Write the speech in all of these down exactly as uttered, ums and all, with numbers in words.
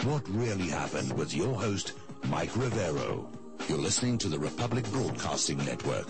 What really happened with your host, Mike Rivero. You're listening to the Republic Broadcasting Network.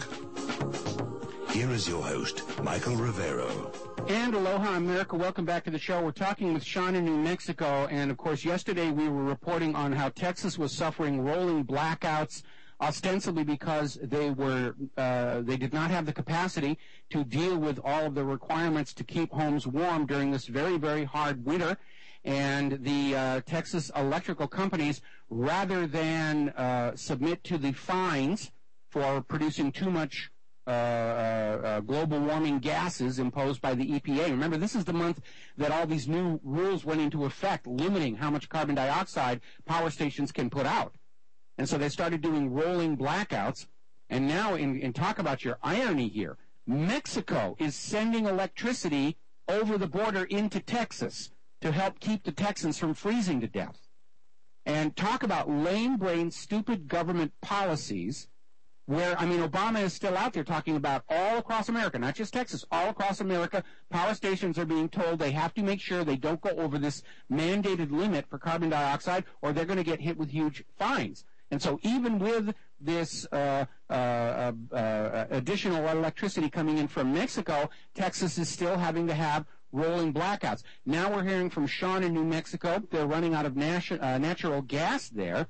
Here is your host, Michael Rivero. And aloha, America. Welcome back to the show. We're talking with Sean in New Mexico. And, of course, yesterday we were reporting on how Texas was suffering rolling blackouts, ostensibly because they were uh, they did not have the capacity to deal with all of the requirements to keep homes warm during this very, very hard winter. And the uh, Texas electrical companies, rather than uh, submit to the fines for producing too much uh, uh, uh, global warming gases imposed by the E P A. Remember, this is the month that all these new rules went into effect, limiting how much carbon dioxide power stations can put out. And so they started doing rolling blackouts. And now, in, in talk about your irony here, Mexico is sending electricity over the border into Texas to help keep the Texans from freezing to death. And talk about lame-brained, stupid government policies where, I mean, Obama is still out there talking about all across America, not just Texas, all across America, power stations are being told they have to make sure they don't go over this mandated limit for carbon dioxide or they're going to get hit with huge fines. And so even with this uh, uh, uh, uh, additional electricity coming in from Mexico, Texas is still having to have rolling blackouts. Now we're hearing from Sean in New Mexico. They're running out of natu- uh, natural gas there.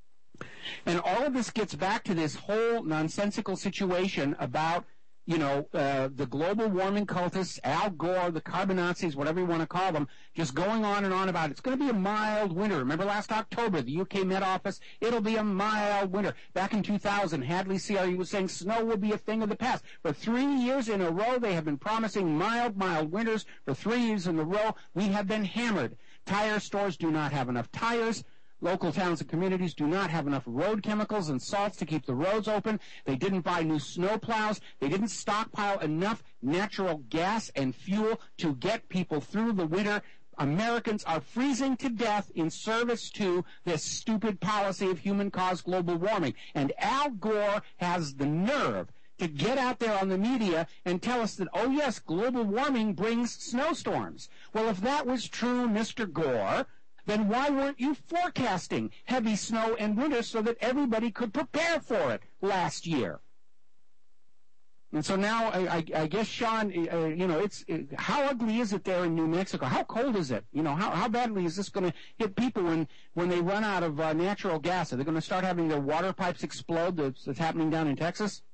And all of this gets back to this whole nonsensical situation about, you know, uh, the global warming cultists, Al Gore, the carbon Nazis, whatever you want to call them, just going on and on about it. It's going to be a mild winter. Remember last October, the U K Met Office, it'll be a mild winter. Back in two thousand, Hadley C R U was saying snow will be a thing of the past. For three years in a row, they have been promising mild, mild winters. For three years in a row, we have been hammered. Tire stores do not have enough tires. Local towns and communities do not have enough road chemicals and salts to keep the roads open. They didn't buy new snow plows. They didn't stockpile enough natural gas and fuel to get people through the winter. Americans are freezing to death in service to this stupid policy of human-caused global warming. And Al Gore has the nerve to get out there on the media and tell us that, oh, yes, global warming brings snowstorms. Well, if that was true, Mister Gore, then why weren't you forecasting heavy snow and winter so that everybody could prepare for it last year? And so now, I, I, I guess, Sean, uh, you know, it's it, how ugly is it there in New Mexico? How cold is it? You know, how, how badly is this going to hit people when, when they run out of uh, natural gas? Are they going to start having their water pipes explode that's, that's happening down in Texas?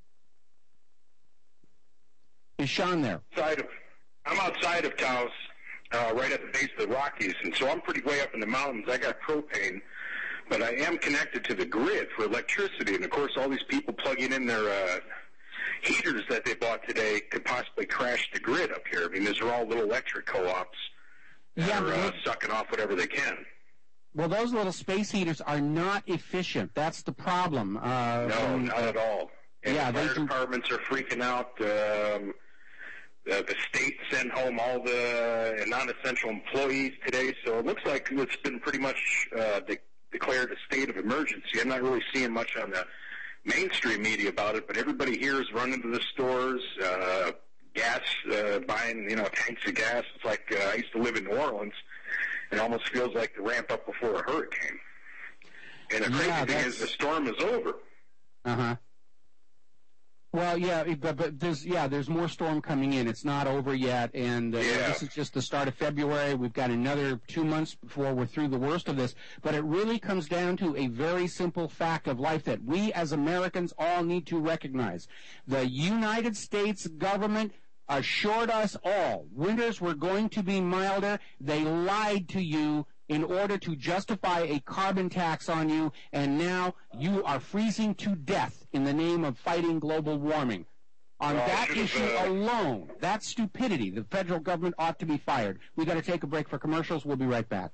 Is Sean there? Outside of, I'm outside of Taos. Uh, right at the base of the Rockies, and so I'm pretty way up in the mountains. I got propane, but I am connected to the grid for electricity, and of course all these people plugging in their uh, heaters that they bought today could possibly crash the grid up here. I mean, these are all little electric co-ops that yeah, are uh, sucking off whatever they can. Well, those little space heaters are not efficient. That's the problem. Uh, no, um, not at all. And yeah, the fire can... departments are freaking out. Um, Uh, the state sent home all the non-essential employees today, so it looks like it's been pretty much uh, de- declared a state of emergency. I'm not really seeing much on the mainstream media about it, but everybody here is running to the stores, uh, gas, uh, buying, you know, tanks of gas. It's like uh, I used to live in New Orleans, and it almost feels like the ramp up before a hurricane. And the crazy yeah, thing is the storm is over. Uh-huh. Well, yeah, but, but there's yeah, there's more storm coming in. It's not over yet, and uh, yeah. this is just the start of February. We've got another two months before we're through the worst of this. But it really comes down to a very simple fact of life that we as Americans all need to recognize. The United States government assured us all winters were going to be milder. They lied to you in order to justify a carbon tax on you, and now you are freezing to death in the name of fighting global warming. On well, that issue uh... alone, that stupidity, the federal government ought to be fired. We've got to take a break for commercials. We'll be right back.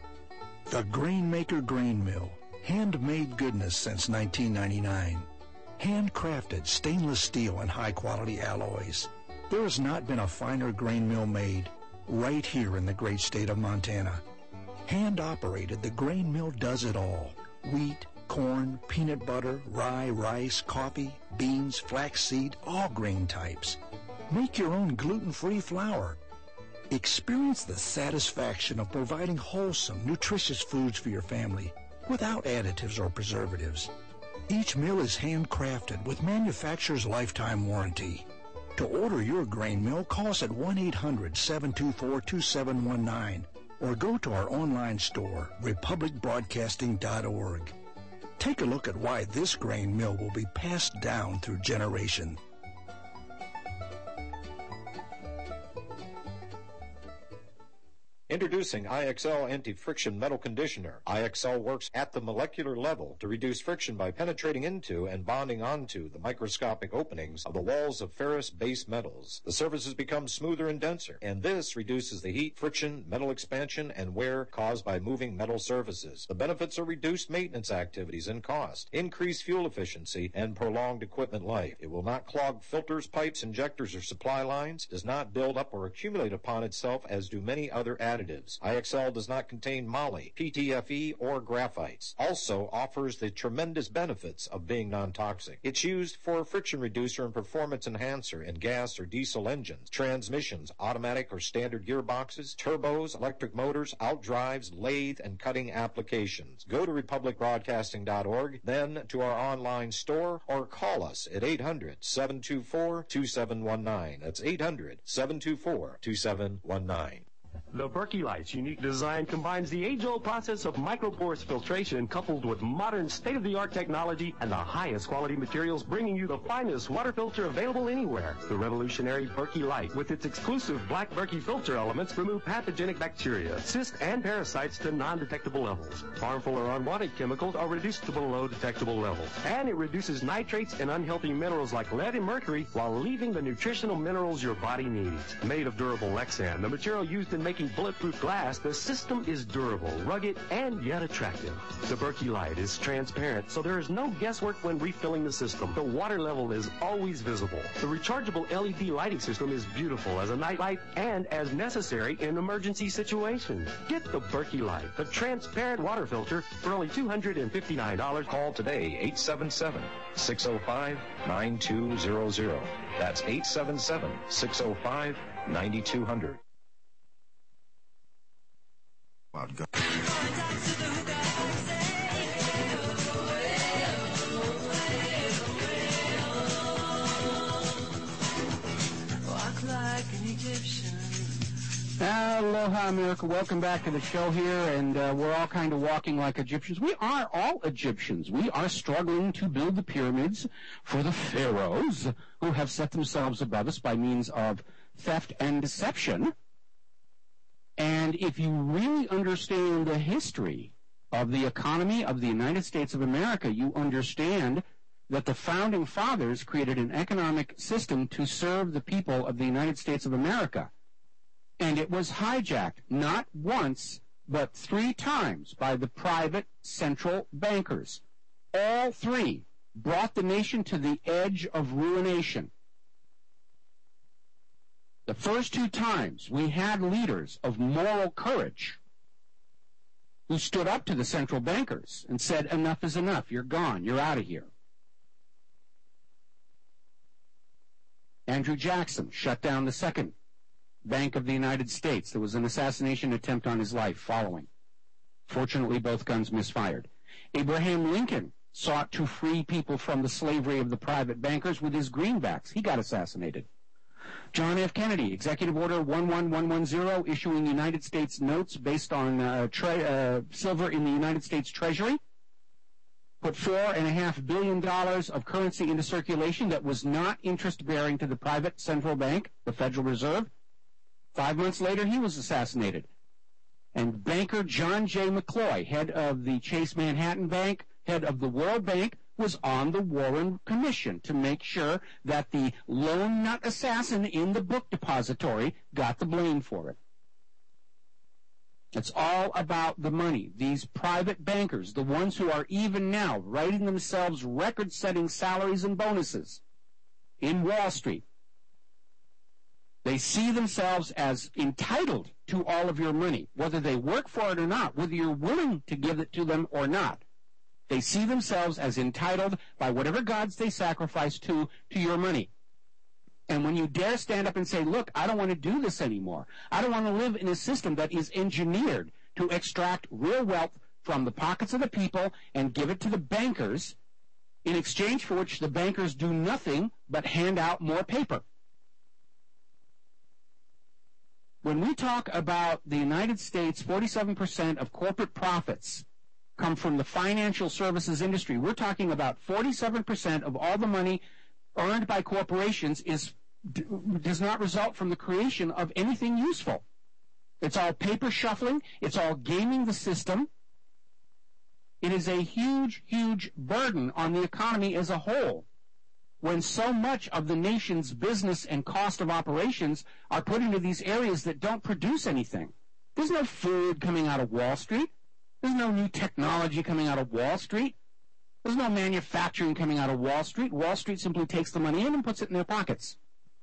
The Grainmaker Grain Mill, handmade goodness since nineteen ninety-nine. Handcrafted stainless steel and high-quality alloys. There has not been a finer grain mill made right here in the great state of Montana. Hand-operated, the grain mill does it all. Wheat, corn, peanut butter, rye, rice, coffee, beans, flaxseed, all grain types. Make your own gluten-free flour. Experience the satisfaction of providing wholesome, nutritious foods for your family without additives or preservatives. Each mill is handcrafted with manufacturer's lifetime warranty. To order your grain mill, call us at one eight hundred, seven two four, two seven one nine or go to our online store, republic broadcasting dot org. Take a look at why this grain mill will be passed down through generation. Introducing I X L Anti-Friction Metal Conditioner. I X L works at the molecular level to reduce friction by penetrating into and bonding onto the microscopic openings of the walls of ferrous base metals. The surfaces become smoother and denser, and this reduces the heat, friction, metal expansion, and wear caused by moving metal surfaces. The benefits are reduced maintenance activities and cost, increased fuel efficiency, and prolonged equipment life. It will not clog filters, pipes, injectors, or supply lines, does not build up or accumulate upon itself as do many other additives. I X L does not contain moly, P T F E, or graphites. Also offers the tremendous benefits of being non-toxic. It's used for a friction reducer and performance enhancer in gas or diesel engines, transmissions, automatic or standard gearboxes, turbos, electric motors, outdrives, lathe, and cutting applications. Go to republic broadcasting dot org, then to our online store, or call us at eight hundred, seven two four, two seven one nine. That's eight hundred, seven two four, two seven one nine. The Berkey Light's unique design combines the age-old process of microporous filtration coupled with modern state-of-the-art technology and the highest quality materials, bringing you the finest water filter available anywhere. The revolutionary Berkey Light, with its exclusive black Berkey filter elements, remove pathogenic bacteria, cysts, and parasites to non-detectable levels. Harmful or unwanted chemicals are reduced to below detectable levels. And it reduces nitrates and unhealthy minerals like lead and mercury while leaving the nutritional minerals your body needs. Made of durable Lexan, the material used in making bulletproof glass, the system is durable, rugged, and yet attractive. The Berkey Light is transparent, so there is no guesswork when refilling the system. The water level is always visible. The rechargeable L E D lighting system is beautiful as a night light and as necessary in emergency situations. Get the Berkey Light, the transparent water filter, for only two hundred fifty-nine dollars. Call today, eight seven seven, six oh five, nine two zero zero. That's eight seven seven, six oh five, nine two zero zero. About go- Walk like an Egyptian. Aloha, America. Welcome back to the show here, and uh, we're all kind of walking like Egyptians. We are all Egyptians. We are struggling to build the pyramids for the pharaohs who have set themselves above us by means of theft and deception. And if you really understand the history of the economy of the United States of America, you understand that the Founding Fathers created an economic system to serve the people of the United States of America. And it was hijacked not once, but three times by the private central bankers. All three brought the nation to the edge of ruination. The first two times, we had leaders of moral courage who stood up to the central bankers and said, enough is enough, you're gone, you're out of here. Andrew Jackson shut down the Second Bank of the United States. There was an assassination attempt on his life following. Fortunately, both guns misfired. Abraham Lincoln sought to free people from the slavery of the private bankers with his greenbacks. He got assassinated. John F. Kennedy, Executive Order one one one one zero, issuing United States notes based on uh, tre- uh, silver in the United States Treasury, put four and a half billion dollars of currency into circulation that was not interest-bearing to the private central bank, the Federal Reserve. Five months later, he was assassinated. And banker John J. McCloy, head of the Chase Manhattan Bank, head of the World Bank, was on the Warren Commission to make sure that the lone nut assassin in the book depository got the blame for it. It's all about the money. These private bankers, the ones who are even now writing themselves record-setting salaries and bonuses in Wall Street, they see themselves as entitled to all of your money, whether they work for it or not, whether you're willing to give it to them or not. They see themselves as entitled by whatever gods they sacrifice to, to your money. And when you dare stand up and say, look, I don't want to do this anymore. I don't want to live in a system that is engineered to extract real wealth from the pockets of the people and give it to the bankers, in exchange for which the bankers do nothing but hand out more paper. When we talk about the United States, forty-seven percent of corporate profits come from the financial services industry. We're talking about forty-seven percent of all the money earned by corporations is d- does not result from the creation of anything useful. It's all paper shuffling. It's all gaming the system. It is a huge, huge burden on the economy as a whole, when so much of the nation's business and cost of operations are put into these areas that don't produce anything. There's no food coming out of Wall Street. There's no new technology coming out of Wall Street. There's no manufacturing coming out of Wall Street. Wall Street simply takes the money in and puts it in their pockets.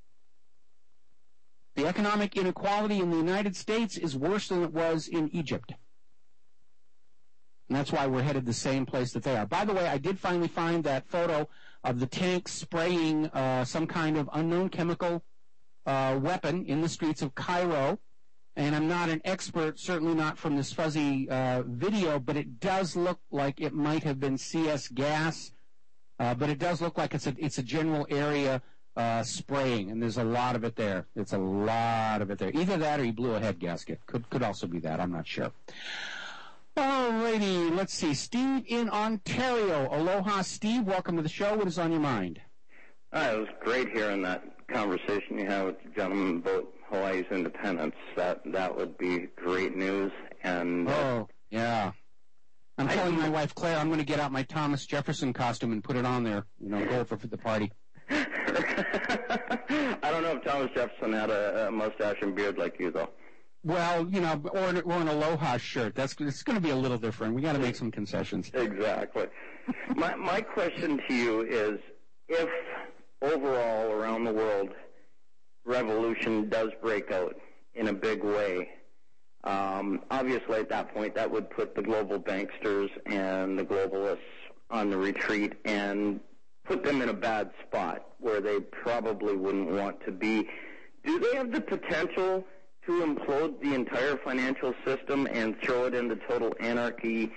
The economic inequality in the United States is worse than it was in Egypt. And that's why we're headed the same place that they are. By the way, I did finally find that photo of the tank spraying uh, some kind of unknown chemical uh, weapon in the streets of Cairo. And I'm not an expert, certainly not from this fuzzy uh, video, but it does look like it might have been C S gas. Uh, but it does look like it's a, it's a general area uh, spraying, and there's a lot of it there. It's a lot of it there. Either that or he blew a head gasket. Could, could also be that. I'm not sure. Alrighty, let's see. Steve in Ontario. Aloha, Steve. Welcome to the show. What is on your mind? Uh, it was great hearing that conversation you had with the gentleman about Hawaii's independence. That that would be great news. And uh, oh, yeah. I'm I telling think- my wife Claire I'm going to get out my Thomas Jefferson costume and put it on there. You know, go for, for the party. I don't know if Thomas Jefferson had a, a mustache and beard like you, though. Well, you know, or, or an Aloha shirt. That's it's going to be a little different. We got to make some concessions. Exactly. my my question to you is, if overall around the world revolution does break out in a big way, um, obviously at that point that would put the global banksters and the globalists on the retreat and put them in a bad spot where they probably wouldn't want to be. Do they have the potential to implode the entire financial system and throw it into total anarchy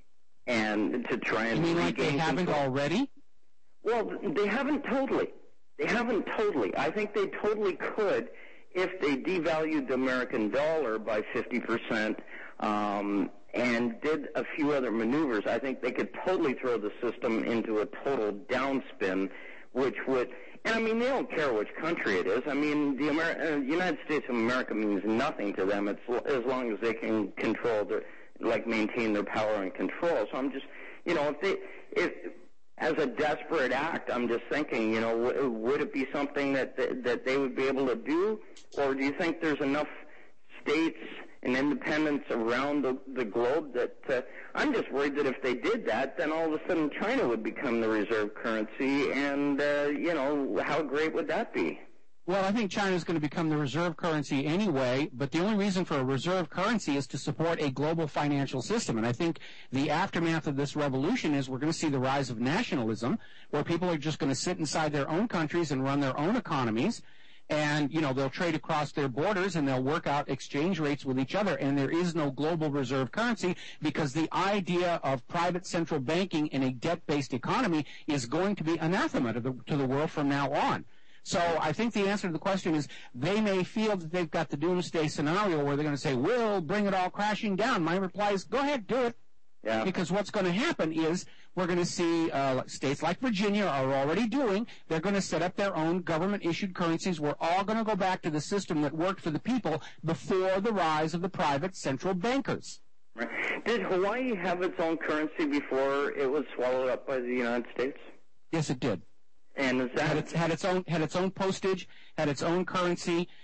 and to try and You mean like they regain haven't control? already? Well, they haven't totally. They haven't totally. I think they totally could if they devalued the American dollar by fifty percent um, and did a few other maneuvers. I think they could totally throw the system into a total downspin, which would... And, I mean, they don't care which country it is. I mean, the Amer- uh, United States of America means nothing to them. It's l- as long as they can control their, like, maintain their power and control. So I'm just, you know, if they, if, as a desperate act, I'm just thinking, you know, w- would it be something that, that that they would be able to do? Or do you think there's enough states and independents around the, the globe that uh, I'm just worried that if they did that, then all of a sudden China would become the reserve currency, and, uh, you know, how great would that be? Well, I think China is going to become the reserve currency anyway, but the only reason for a reserve currency is to support a global financial system. And I think the aftermath of this revolution is we're going to see the rise of nationalism, where people are just going to sit inside their own countries and run their own economies. And, you know, they'll trade across their borders and they'll work out exchange rates with each other. And there is no global reserve currency because the idea of private central banking in a debt-based economy is going to be anathema to the, to the world from now on. So I think the answer to the question is they may feel that they've got the doomsday scenario where they're going to say, we'll bring it all crashing down. My reply is, go ahead, do it. Yeah. Because what's going to happen is we're going to see uh, states like Virginia are already doing. They're going to set up their own government-issued currencies. We're all going to go back to the system that worked for the people before the rise of the private central bankers. Right. Did Hawaii have its own currency before it was swallowed up by the United States? Yes, it did. And is that... Had its, had its own had its own postage, had its own currency.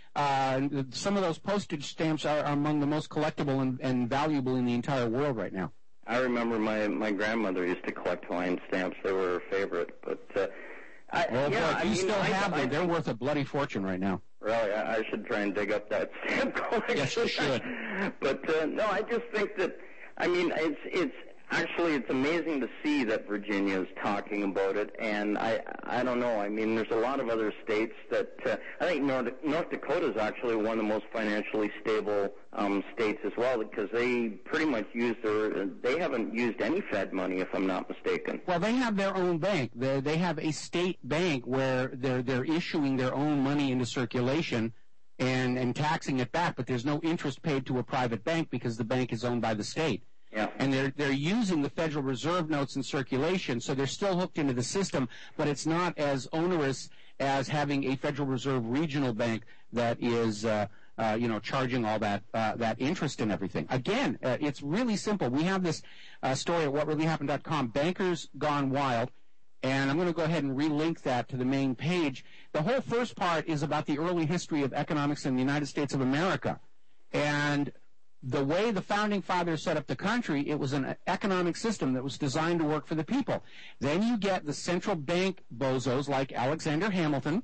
uh, some of those postage stamps are among the most collectible and, and valuable in the entire world right now. I remember my, my grandmother used to collect Hawaiian stamps. They were her favorite. But, uh, I, well, yeah, boy, if I you mean, still I, have I, them, they're worth a bloody fortune right now. Really, I, I should try and dig up that stamp collection. Yes, you should. But, uh, no, I just think that, I mean, it's, it's, actually, it's amazing to see that Virginia is talking about it, and I, I don't know. I mean, there's a lot of other states that uh, I think North, North Dakota is actually one of the most financially stable um, states as well, because they pretty much use their. They haven't used any Fed money, if I'm not mistaken. Well, they have their own bank. They they have a state bank where they're they're issuing their own money into circulation and and taxing it back, but there's no interest paid to a private bank because the bank is owned by the state. Yeah. And they're they're using the Federal Reserve notes in circulation, so they're still hooked into the system, but it's not as onerous as having a Federal Reserve regional bank that is, uh, uh, you know, charging all that uh, that interest and everything. Again, uh, it's really simple. We have this uh, story at what really happened dot com, Bankers Gone Wild, and I'm going to go ahead and relink that to the main page. The whole first part is about the early history of economics in the United States of America, and the way the founding fathers set up the country, it was an economic system that was designed to work for the people. Then you get the central bank bozos like Alexander Hamilton,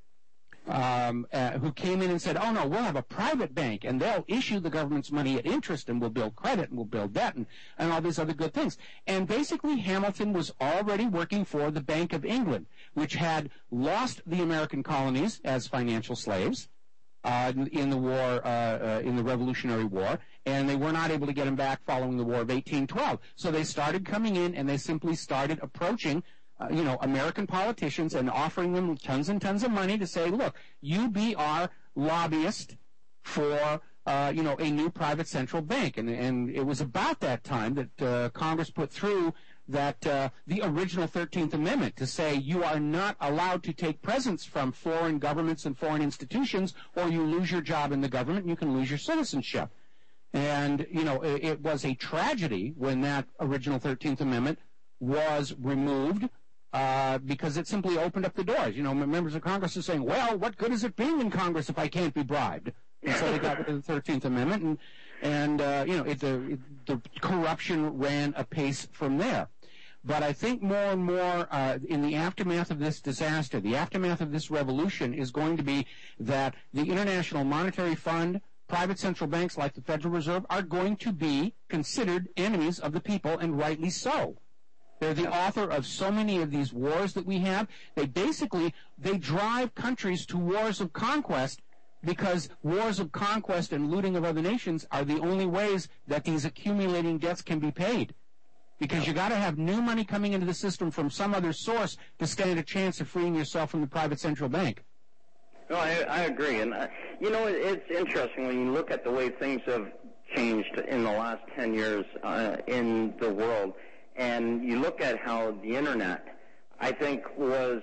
um, uh, who came in and said, oh, no, we'll have a private bank, and they'll issue the government's money at interest, and we'll build credit, and we'll build debt, and, and all these other good things. And basically, Hamilton was already working for the Bank of England, which had lost the American colonies as financial slaves. Uh, in the war, uh, uh, in the Revolutionary War, and they were not able to get him back following the War of eighteen twelve. So they started coming in, and they simply started approaching, uh, you know, American politicians and offering them tons and tons of money to say, look, you be our lobbyist for, uh, you know, a new private central bank. And, and it was about that time that uh, Congress put through that uh, the original thirteenth Amendment to say you are not allowed to take presents from foreign governments and foreign institutions, or you lose your job in the government and you can lose your citizenship. And, you know, it, it was a tragedy when that original thirteenth Amendment was removed uh, because it simply opened up the doors. You know, members of Congress are saying, well, what good is it being in Congress if I can't be bribed? And so they got rid of the thirteenth Amendment, and, and uh, you know, it, the, it, the corruption ran apace from there. But I think more and more uh, in the aftermath of this disaster, the aftermath of this revolution is going to be that the International Monetary Fund, private central banks like the Federal Reserve are going to be considered enemies of the people, and rightly so. They're the author of so many of these wars that we have. They basically, they drive countries to wars of conquest, because wars of conquest and looting of other nations are the only ways that these accumulating debts can be paid. Because you got to have new money coming into the system from some other source to stand a chance of freeing yourself from the private central bank. No, I, I agree. And, uh, you know, it, it's interesting when you look at the way things have changed in the last ten years uh, in the world, and you look at how the Internet, I think, was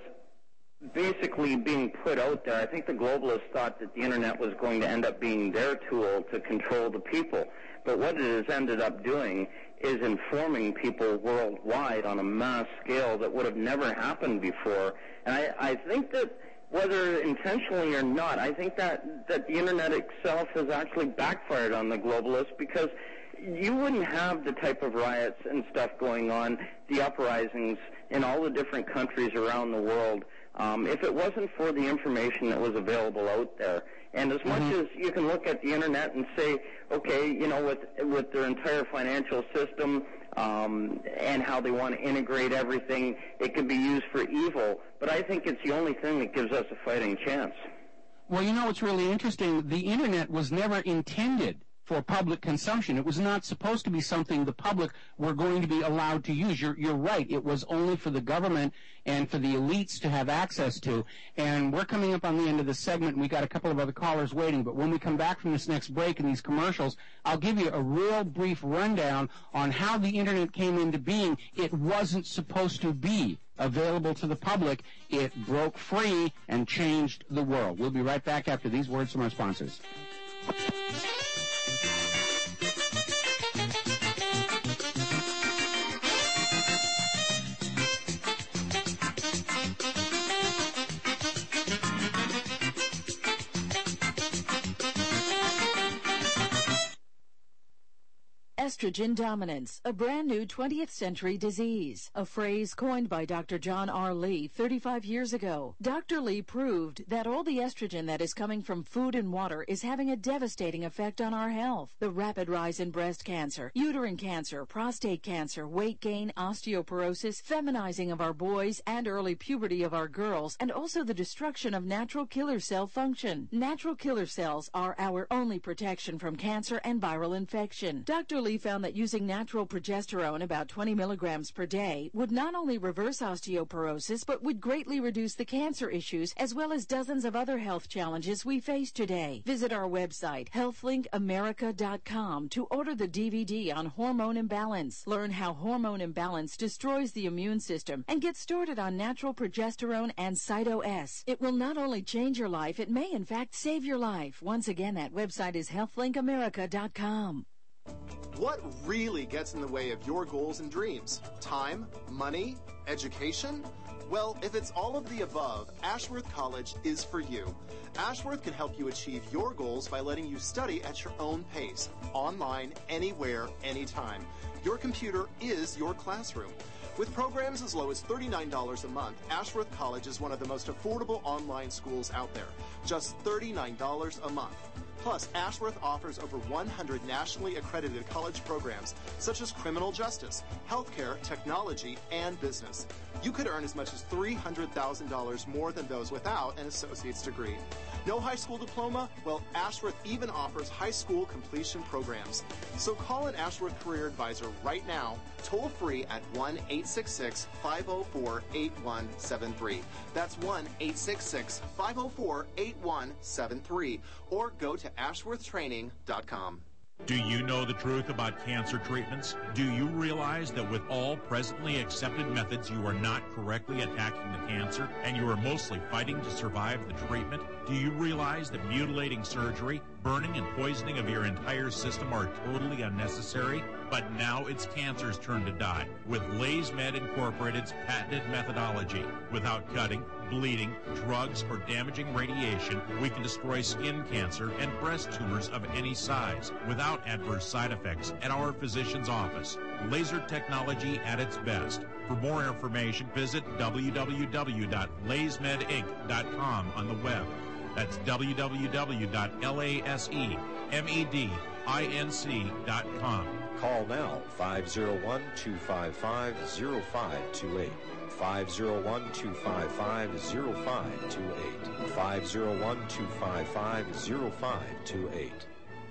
basically being put out there. I think the globalists thought that the Internet was going to end up being their tool to control the people. But what it has ended up doing is informing people worldwide on a mass scale that would have never happened before. And I, I think that whether intentionally or not, I think that, that the Internet itself has actually backfired on the globalists, because you wouldn't have the type of riots and stuff going on, the uprisings in all the different countries around the world, um, if it wasn't for the information that was available out there. And as much mm-hmm. as you can look at the Internet and say, okay, you know, with with their entire financial system um, and how they want to integrate everything, it can be used for evil. But I think it's the only thing that gives us a fighting chance. Well, you know what's really interesting? The Internet was never intended for public consumption. It was not supposed to be something the public were going to be allowed to use. You're, you're right. It was only for the government and for the elites to have access to. And we're coming up on the end of this segment, and we got a couple of other callers waiting. But when we come back from this next break and these commercials, I'll give you a real brief rundown on how the Internet came into being. It wasn't supposed to be available to the public. It broke free and changed the world. We'll be right back after these words from our sponsors. estrogen dominance, a brand new twentieth century disease, a phrase coined by Doctor John R. Lee thirty-five years ago. Doctor Lee proved that all the estrogen that is coming from food and water is having a devastating effect on our health. The rapid rise in breast cancer, uterine cancer, prostate cancer, weight gain, osteoporosis, feminizing of our boys, and early puberty of our girls, and also the destruction of natural killer cell function. Natural killer cells are our only protection from cancer and viral infection. Doctor Lee found that using natural progesterone, about twenty milligrams per day, would not only reverse osteoporosis, but would greatly reduce the cancer issues as well as dozens of other health challenges we face today. Visit our website, health link america dot com, to order the D V D on hormone imbalance. Learn how hormone imbalance destroys the immune system and get started on natural progesterone and Cyto-S. It will not only change your life, it may in fact save your life. Once again, that website is health link america dot com. What really gets in the way of your goals and dreams? Time? Money? Education? Well, if it's all of the above, Ashworth College is for you. Ashworth can help you achieve your goals by letting you study at your own pace, online, anywhere, anytime. Your computer is your classroom. With programs as low as thirty-nine dollars a month, Ashworth College is one of the most affordable online schools out there. Just thirty-nine dollars a month. Plus, Ashworth offers over one hundred nationally accredited college programs, such as criminal justice, healthcare, technology, and business. You could earn as much as three hundred thousand dollars more than those without an associate's degree. No high school diploma? Well, Ashworth even offers high school completion programs. So call an Ashworth Career Advisor right now, toll free at one eight six six, five zero four, eight one seven three. That's one eight six six, five zero four, eight one seven three. Or go to ashworth training dot com. Do you know the truth about cancer treatments? Do you realize that with all presently accepted methods, you are not correctly attacking the cancer and you are mostly fighting to survive the treatment? Do you realize that mutilating surgery, burning and poisoning of your entire system are totally unnecessary? But now it's cancer's turn to die with LaysMed Incorporated's patented methodology. Without cutting, bleeding, drugs, or damaging radiation, we can destroy skin cancer and breast tumors of any size without adverse side effects at our physician's office. Laser technology at its best. For more information, visit w w w dot lays med inc dot com on the web. That's w w w dot lays med inc dot com. Call now, five oh one, two five five, oh five two eight. five oh one, two five five, oh five two eight. five oh one, two five five, oh five two eight.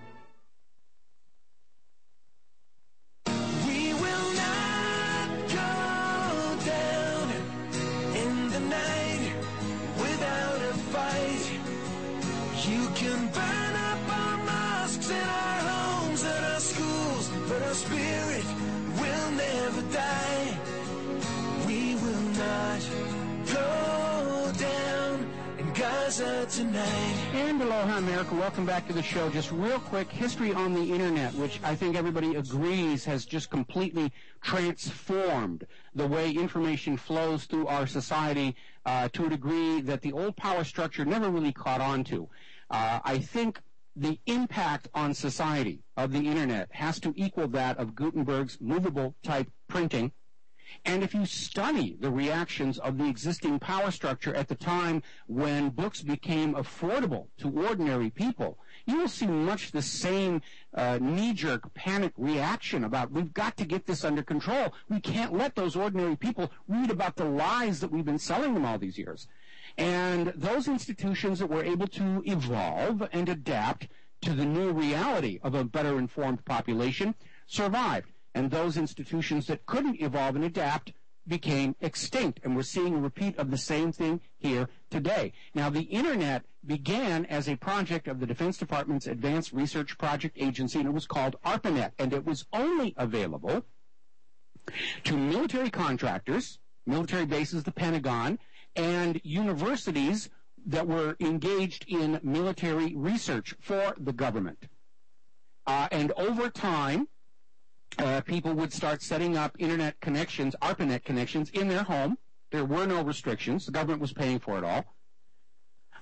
We will not go down in the night without a fight. You can burn up our mosques and our homes and our schools, but our spirit will never die. We will not go down in Gaza tonight. And aloha, America. Welcome back to the show. Just real quick, history on the Internet, which I think everybody agrees has just completely transformed the way information flows through our society uh, to a degree that the old power structure never really caught on to. Uh, I think the impact on society of the Internet has to equal that of Gutenberg's movable type printing. And if you study the reactions of the existing power structure at the time when books became affordable to ordinary people, you will see much the same uh, knee-jerk panic reaction about, we've got to get this under control. We can't let those ordinary people read about the lies that we've been selling them all these years. And those institutions that were able to evolve and adapt to the new reality of a better informed population survived. And those institutions that couldn't evolve and adapt became extinct. And we're seeing a repeat of the same thing here today. Now, the Internet began as a project of the Defense Department's Advanced Research Project Agency, and it was called ARPANET. And it was only available to military contractors, military bases, the Pentagon, and universities that were engaged in military research for the government. Uh, and over time, Uh, people would start setting up Internet connections, ARPANET connections, in their home. There were no restrictions. The government was paying for it all.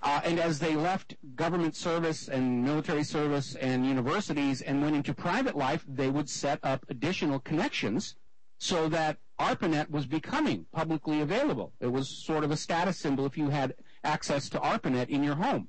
Uh, and as they left government service and military service and universities and went into private life, they would set up additional connections so that ARPANET was becoming publicly available. It was sort of a status symbol if you had access to ARPANET in your home.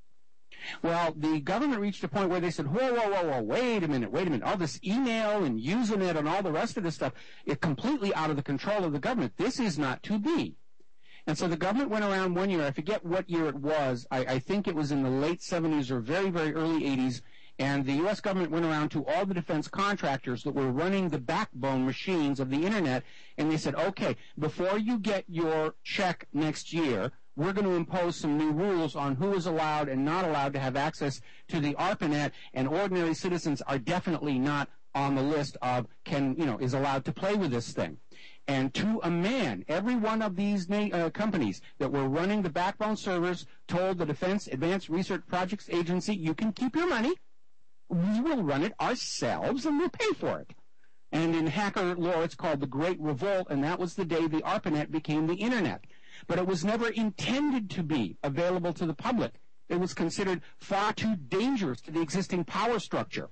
Well, the government reached a point where they said, whoa, whoa, whoa, whoa, wait a minute, wait a minute. All this email and Usenet and all the rest of this stuff is completely out of the control of the government. This is not to be. And so the government went around one year, I forget what year it was, I, I think it was in the late seventies or very, very early eighties, and the U S government went around to all the defense contractors that were running the backbone machines of the Internet, and they said, okay, before you get your check next year, we're going to impose some new rules on who is allowed and not allowed to have access to the ARPANET, and ordinary citizens are definitely not on the list of can, you know, is allowed to play with this thing. And to a man, every one of these na- uh, companies that were running the backbone servers told the Defense Advanced Research Projects Agency, you can keep your money, we will run it ourselves, and we'll pay for it. And in hacker lore, it's called the Great Revolt, and that was the day the ARPANET became the Internet. But it was never intended to be available to the public. It was considered far too dangerous to the existing power structure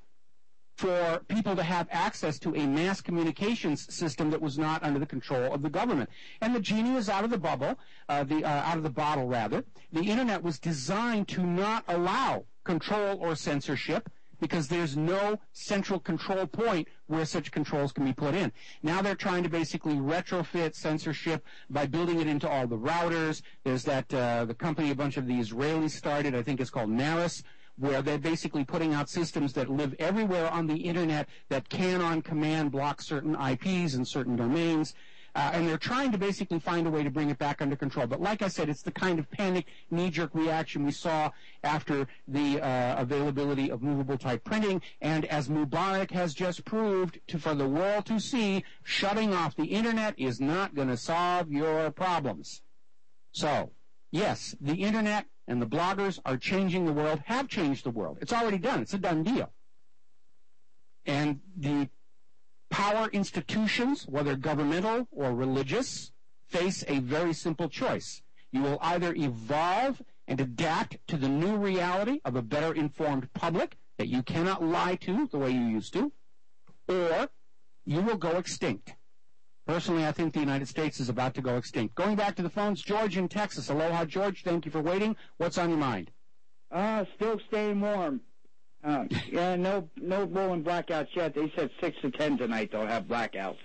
for people to have access to a mass communications system that was not under the control of the government. And the genie is out of the bubble, uh, the uh, out of the bottle, rather. The Internet was designed to not allow control or censorship, because there's no central control point where such controls can be put in. Now they're trying to basically retrofit censorship by building it into all the routers. There's that, uh, the company a bunch of the Israelis started, I think it's called Naris, where they're basically putting out systems that live everywhere on the Internet that can, on command, block certain I Ps and certain domains. Uh, and they're trying to basically find a way to bring it back under control. But like I said, it's the kind of panic, knee-jerk reaction we saw after the uh, availability of movable type printing. And as Mubarak has just proved to, for the world to see, shutting off the Internet is not going to solve your problems. So, yes, the Internet and the bloggers are changing the world, have changed the world. It's already done. It's a done deal. And the power institutions, whether governmental or religious, face a very simple choice. You will either evolve and adapt to the new reality of a better informed public that you cannot lie to the way you used to, or you will go extinct. Personally, I think the United States is about to go extinct. Going back to the phones, George in Texas. Aloha, George. Thank you for waiting. What's on your mind? Uh, still staying warm. Uh, yeah, no, no rolling blackouts yet. They said six to ten tonight they'll have blackouts.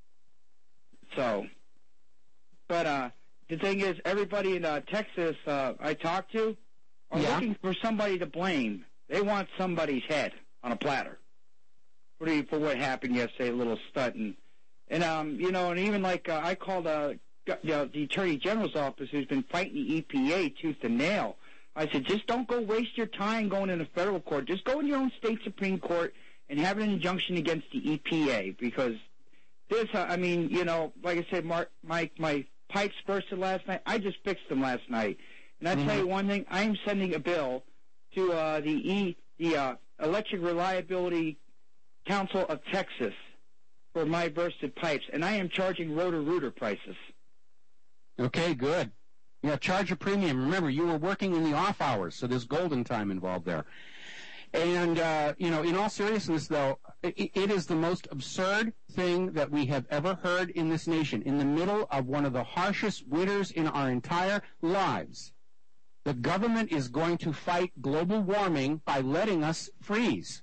So, but uh, the thing is, everybody in uh, Texas uh, I talked to are yeah. looking for somebody to blame. They want somebody's head on a platter for, the, for what happened yesterday, a little stunt. And, and um, you know, and even like uh, I called uh, you know, the Attorney General's office, who's been fighting the E P A tooth and nail. I said, just don't go waste your time going in a federal court. Just go in your own state Supreme Court and have an injunction against the E P A, because this, uh, I mean, you know, like I said, Mark, my, my pipes bursted last night. I just fixed them last night. And I mm-hmm. tell you one thing, I am sending a bill to uh, the E, the uh, Electric Reliability Council of Texas for my bursted pipes, and I am charging Roto-Rooter prices. Okay, good. Yeah, charge a premium. Remember, you were working in the off hours, so there's golden time involved there. And, uh, you know, in all seriousness, though, it, it is the most absurd thing that we have ever heard in this nation. In the middle of one of the harshest winters in our entire lives, the government is going to fight global warming by letting us freeze.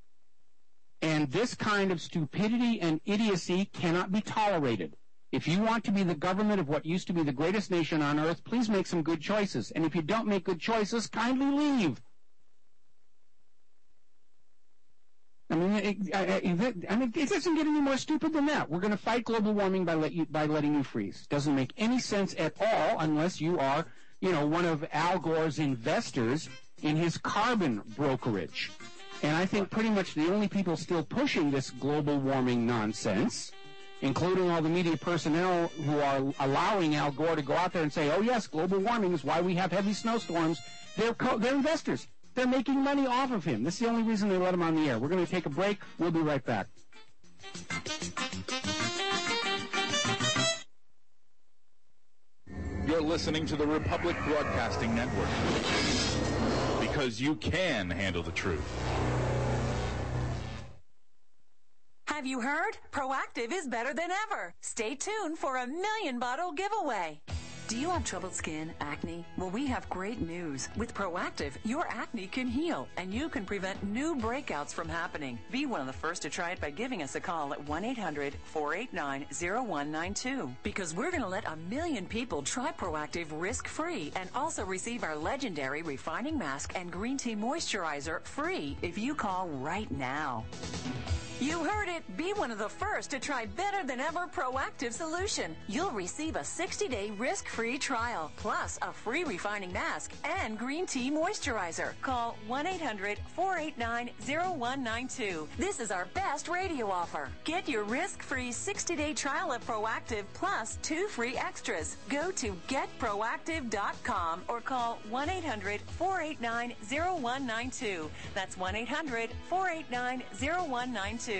And this kind of stupidity and idiocy cannot be tolerated. If you want to be the government of what used to be the greatest nation on earth, please make some good choices. And if you don't make good choices, kindly leave. I mean, it, it, I mean, it doesn't get any more stupid than that. We're going to fight global warming by, let you, by letting you freeze. Doesn't make any sense at all unless you are, you know, one of Al Gore's investors in his carbon brokerage. And I think pretty much the only people still pushing this global warming nonsense, including all the media personnel who are allowing Al Gore to go out there and say, oh, yes, global warming is why we have heavy snowstorms. They're, co- they're investors. They're making money off of him. This is the only reason they let him on the air. We're going to take a break. We'll be right back. You're listening to the Republic Broadcasting Network. Because you can handle the truth. Have you heard? Proactiv is better than ever. Stay tuned for a million bottle giveaway. Do you have troubled skin, acne? Well, we have great news. With Proactiv, your acne can heal, and you can prevent new breakouts from happening. Be one of the first to try it by giving us a call at one eight hundred, four eight nine, zero one nine two. Because we're going to let a million people try Proactiv risk-free and also receive our legendary refining mask and green tea moisturizer free if you call right now. You heard it. Be one of the first to try better than ever Proactiv solution. You'll receive a sixty-day risk-free trial, plus a free refining mask and green tea moisturizer. Call one eight hundred, four eight nine, zero one nine two. This is our best radio offer. Get your risk-free sixty-day trial of Proactiv plus two free extras. Go to get proactiv dot com or call one eight hundred, four eight nine, zero one nine two. That's one eight hundred, four eight nine, zero one nine two.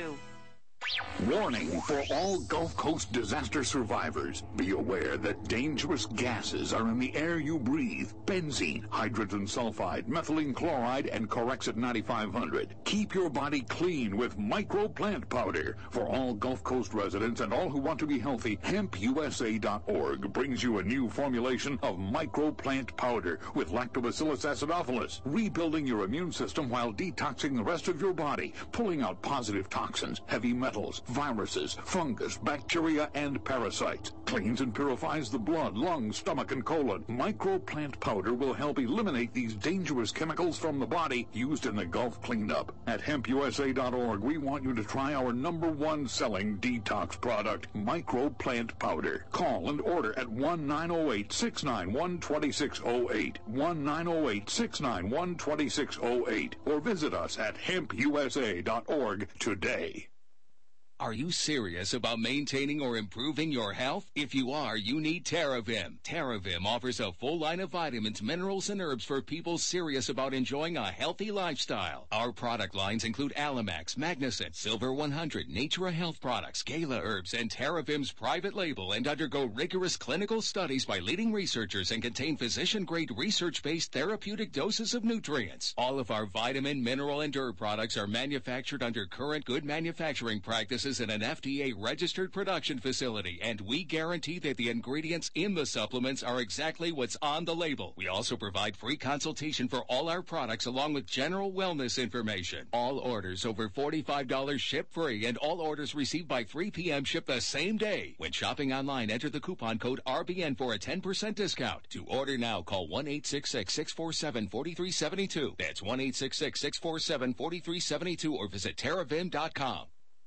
Warning for all Gulf Coast disaster survivors. Be aware that dangerous gases are in the air you breathe. Benzene, hydrogen sulfide, methylene chloride, and Corexit ninety-five hundred. Keep your body clean with Micro Plant Powder. For all Gulf Coast residents and all who want to be healthy, hemp U S A dot org brings you a new formulation of Micro Plant Powder with Lactobacillus acidophilus, rebuilding your immune system while detoxing the rest of your body, pulling out positive toxins, heavy metals, viruses, fungus, bacteria, and parasites. Cleans and purifies the blood, lungs, stomach, and colon. Micro Plant Powder will help eliminate these dangerous chemicals from the body used in the Gulf cleanup. At hemp U S A dot org, we want you to try our number one selling detox product, Micro Plant Powder. Call and order at one nine zero eight, six nine one, two six zero eight, one nine zero eight, six nine one, two six zero eight, or visit us at hemp U S A dot org today. Are you serious about maintaining or improving your health? If you are, you need TerraVim. TerraVim offers a full line of vitamins, minerals, and herbs for people serious about enjoying a healthy lifestyle. Our product lines include Alamax, Magnicent, Silver one hundred, Natura Health Products, Gala Herbs, and TerraVim's private label, and undergo rigorous clinical studies by leading researchers and contain physician-grade research-based therapeutic doses of nutrients. All of our vitamin, mineral, and herb products are manufactured under current good manufacturing practices in an F D A-registered production facility, and we guarantee that the ingredients in the supplements are exactly what's on the label. We also provide free consultation for all our products along with general wellness information. All orders over forty-five dollars ship free, and all orders received by three p.m. ship the same day. When shopping online, enter the coupon code R B N for a ten percent discount. To order now, call one eight six six, six four seven, four three seven two. That's one eight six six, six four seven, four three seven two, or visit terravim dot com.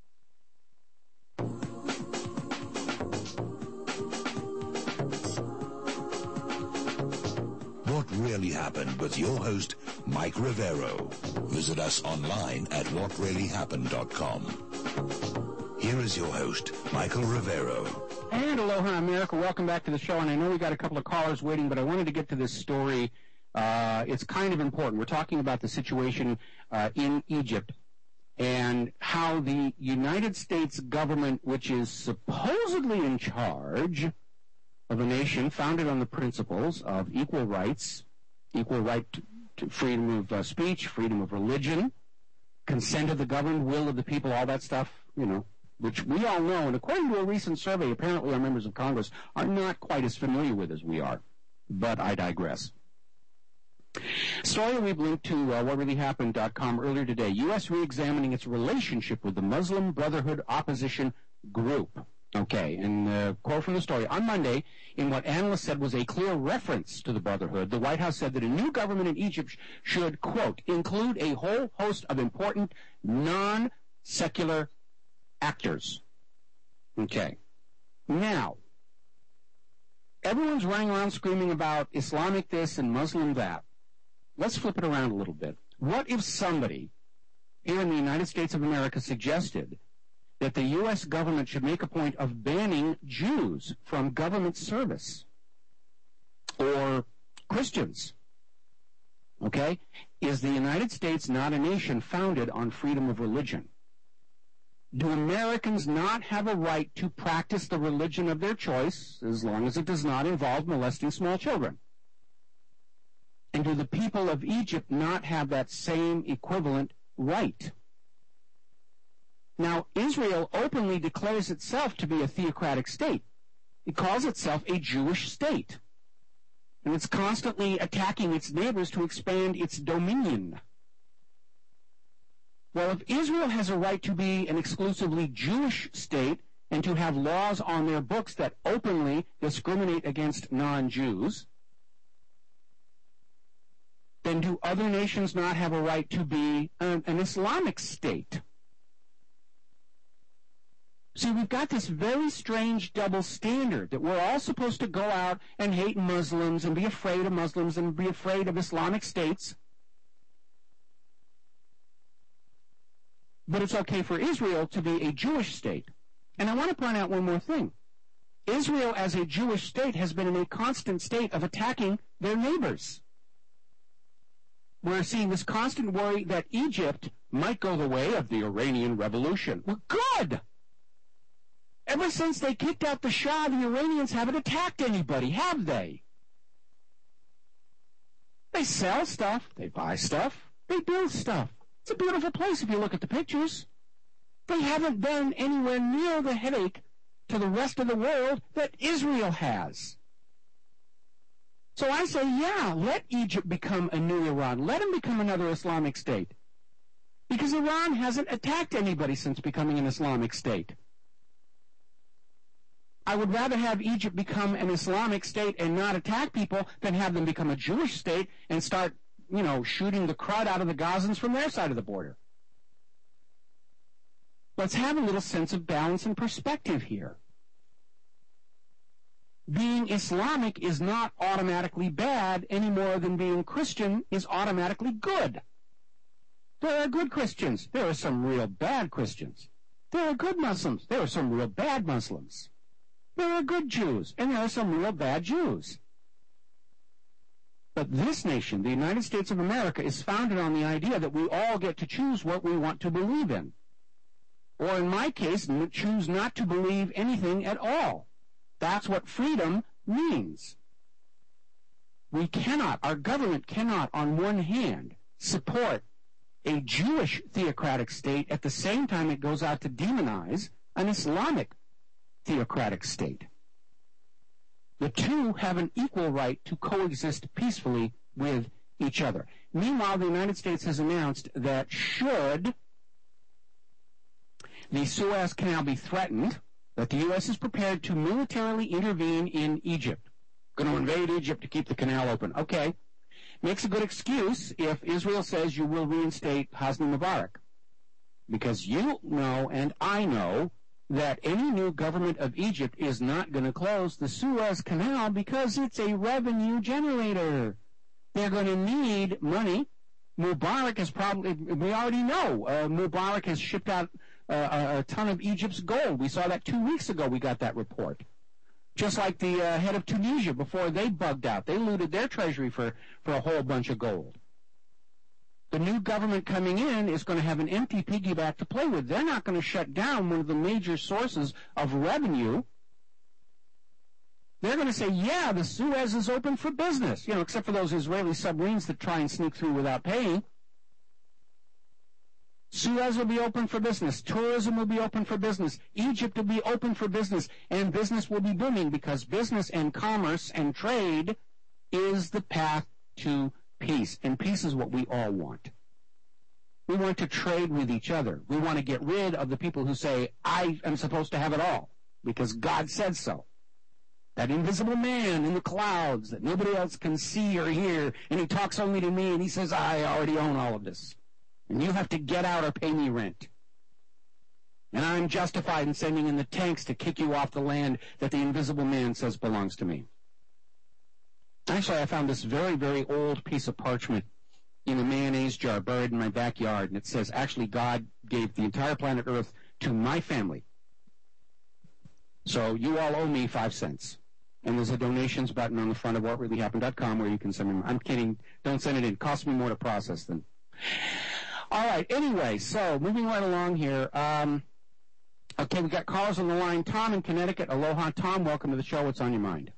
What Really Happened with your host, Mike Rivero. Visit us online at what really happened dot com. Here is your host, Michael Rivero. And aloha, America. Welcome back to the show. And I know we got a couple of callers waiting, but I wanted to get to this story. Uh, it's kind of important. We're talking about the situation uh, in Egypt and how the United States government, which is supposedly in charge of a nation founded on the principles of equal rights, equal right to, to freedom of uh, speech, freedom of religion, consent of the governed, will of the people, all that stuff, you know, which we all know. And according to a recent survey, apparently our members of Congress are not quite as familiar with as we are. But I digress. Story we've linked to uh, what really happened dot com earlier today. U S re-examining its relationship with the Muslim Brotherhood opposition group. Okay, and uh, quote from the story. On Monday, in what analysts said was a clear reference to the Brotherhood, the White House said that a new government in Egypt should, quote, include a whole host of important non-secular actors. Okay. Now, everyone's running around screaming about Islamic this and Muslim that. Let's flip it around a little bit. What if somebody here in the United States of America suggested that the U S government should make a point of banning Jews from government service or Christians? Okay? Is the United States not a nation founded on freedom of religion? Do Americans not have a right to practice the religion of their choice as long as it does not involve molesting small children? And do the people of Egypt not have that same equivalent right? Now, Israel openly declares itself to be a theocratic state. It calls itself a Jewish state. And it's constantly attacking its neighbors to expand its dominion. Well, if Israel has a right to be an exclusively Jewish state and to have laws on their books that openly discriminate against non-Jews, then do other nations not have a right to be an, an Islamic state? See, we've got this very strange double standard that we're all supposed to go out and hate Muslims and be afraid of Muslims and be afraid of Islamic states. But it's okay for Israel to be a Jewish state. And I want to point out one more thing. Israel as a Jewish state has been in a constant state of attacking their neighbors. We're seeing this constant worry that Egypt might go the way of the Iranian Revolution. Well, good! Ever since they kicked out the Shah, the Iranians haven't attacked anybody, have they? They sell stuff, they buy stuff, they build stuff. It's a beautiful place if you look at the pictures. They haven't done anywhere near the headache to the rest of the world that Israel has. So I say, yeah, let Egypt become a new Iran. Let them become another Islamic state. Because Iran hasn't attacked anybody since becoming an Islamic state. I would rather have Egypt become an Islamic state and not attack people than have them become a Jewish state and start, you know, shooting the crud out of the Gazans from their side of the border. Let's have a little sense of balance and perspective here. Being Islamic is not automatically bad any more than being Christian is automatically good. There are good Christians. There are some real bad Christians. There are good Muslims. There are some real bad Muslims. There are good Jews, and there are some real bad Jews. But this nation, the United States of America, is founded on the idea that we all get to choose what we want to believe in. Or in my case, choose not to believe anything at all. That's what freedom means. We cannot, our government cannot, on one hand, support a Jewish theocratic state at the same time it goes out to demonize an Islamic theocratic state. The two have an equal right to coexist peacefully with each other. Meanwhile, the United States has announced that should the Suez Canal be threatened, that the U S is prepared to militarily intervene in Egypt. Going to invade Egypt to keep the canal open. Okay. Makes a good excuse if Israel says you will reinstate Hosni Mubarak. Because you know and I know that any new government of Egypt is not going to close the Suez Canal because it's a revenue generator. They're going to need money. Mubarak has probably, we already know, uh, Mubarak has shipped out uh, a, a ton of Egypt's gold. We saw that two weeks ago. We got that report. Just like the uh, head of Tunisia before they bugged out. They looted their treasury for, for a whole bunch of gold. The new government coming in is going to have an empty piggyback to play with. They're not going to shut down one of the major sources of revenue. They're going to say, yeah, the Suez is open for business, you know, except for those Israeli submarines that try and sneak through without paying. Suez will be open for business. Tourism will be open for business. Egypt will be open for business. And business will be booming because business and commerce and trade is the path to peace. And peace is what we all want. We want to trade with each other. We want to get rid of the people who say, I am supposed to have it all because God said so. That invisible man in the clouds that nobody else can see or hear, and he talks only to me, and he says, I already own all of this. And you have to get out or pay me rent. And I'm justified in sending in the tanks to kick you off the land that the invisible man says belongs to me. Actually, I found this very, very old piece of parchment in a mayonnaise jar buried in my backyard, and it says, actually, God gave the entire planet Earth to my family. So you all owe me five cents. And there's a donations button on the front of what really happened dot com where you can send me. I'm kidding. Don't send it in. It costs me more to process than. All right. Anyway, so moving right along here. Um, Okay, we got callers on the line. Tom in Connecticut. Aloha, Tom. Welcome to the show. What's on your mind?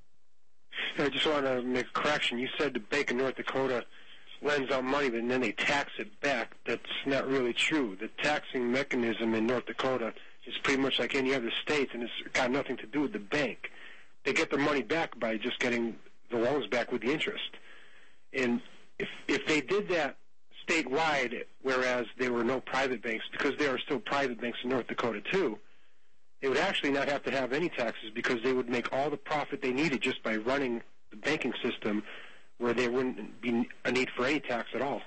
I just want to make a correction. You said the Bank of North Dakota lends out money, but then they tax it back. That's not really true. The taxing mechanism in North Dakota is pretty much like any other state, and it's got nothing to do with the bank. They get their money back by just getting the loans back with the interest. And if if they did that statewide, whereas there were no private banks, because there are still private banks in North Dakota too, they would actually not have to have any taxes because they would make all the profit they needed just by running the banking system, where there wouldn't be a need for any tax at all.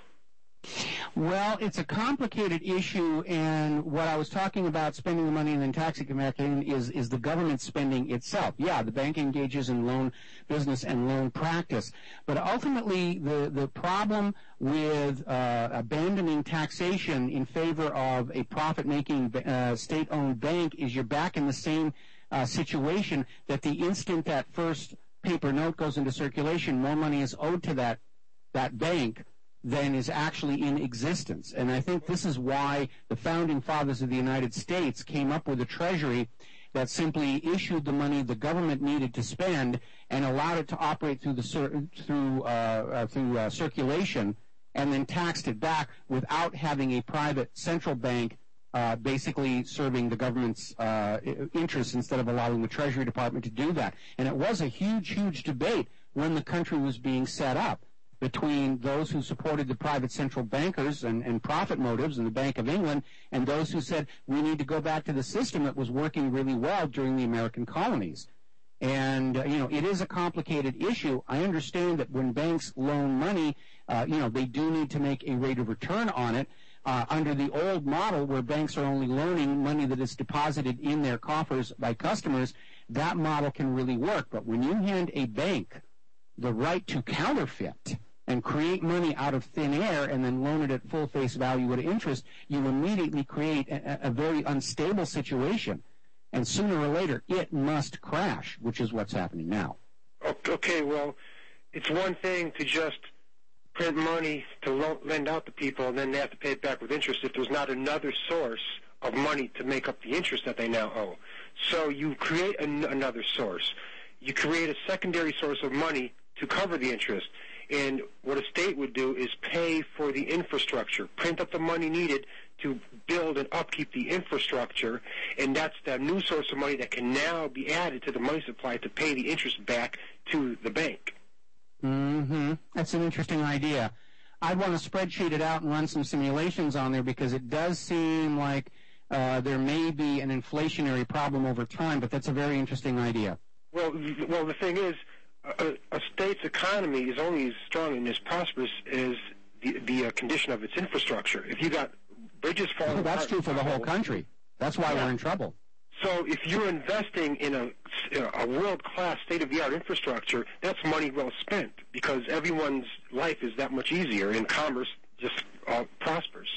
Well, it's a complicated issue, and what I was talking about, spending the money and then taxing it back in, is, is the government spending itself. Yeah, the bank engages in loan business and loan practice, but ultimately the, the problem with uh, abandoning taxation in favor of a profit-making uh, state-owned bank is you're back in the same uh, situation that the instant that first paper note goes into circulation, more money is owed to that that bank than is actually in existence. And I think this is why the founding fathers of the United States came up with a treasury that simply issued the money the government needed to spend and allowed it to operate through the cir- through uh, uh, through uh, circulation, and then taxed it back without having a private central bank uh, basically serving the government's uh, interests instead of allowing the Treasury Department to do that. And it was a huge, huge debate when the country was being set up between those who supported the private central bankers and, and profit motives and the Bank of England, and those who said we need to go back to the system that was working really well during the American colonies. And, uh, you know, it is a complicated issue. I understand that when banks loan money, uh, you know, they do need to make a rate of return on it. Uh, under the old model where banks are only loaning money that is deposited in their coffers by customers, that model can really work. But when you hand a bank the right to counterfeit and create money out of thin air and then loan it at full face value at interest, you immediately create a, a very unstable situation. And sooner or later, it must crash, which is what's happening now. Okay, well, it's one thing to just print money to lo- lend out to people, and then they have to pay it back with interest if there's not another source of money to make up the interest that they now owe. So you create an- another source. You create a secondary source of money to cover the interest. And what a state would do is pay for the infrastructure, print up the money needed to build and upkeep the infrastructure, and that's that new source of money that can now be added to the money supply to pay the interest back to the bank. Mm-hmm. That's an interesting idea. I'd want to spreadsheet it out and run some simulations on there because it does seem like uh, there may be an inflationary problem over time, but that's a very interesting idea. Well, well, the thing is, a, a state's economy is only as strong and as prosperous as the, the uh, condition of its infrastructure. If you got bridges falling well, that's apart, true for the whole country. That's why yeah. we're in trouble. So if you're investing in a, a world-class, state-of-the-art infrastructure, that's money well spent because everyone's life is that much easier and commerce just uh, prospers.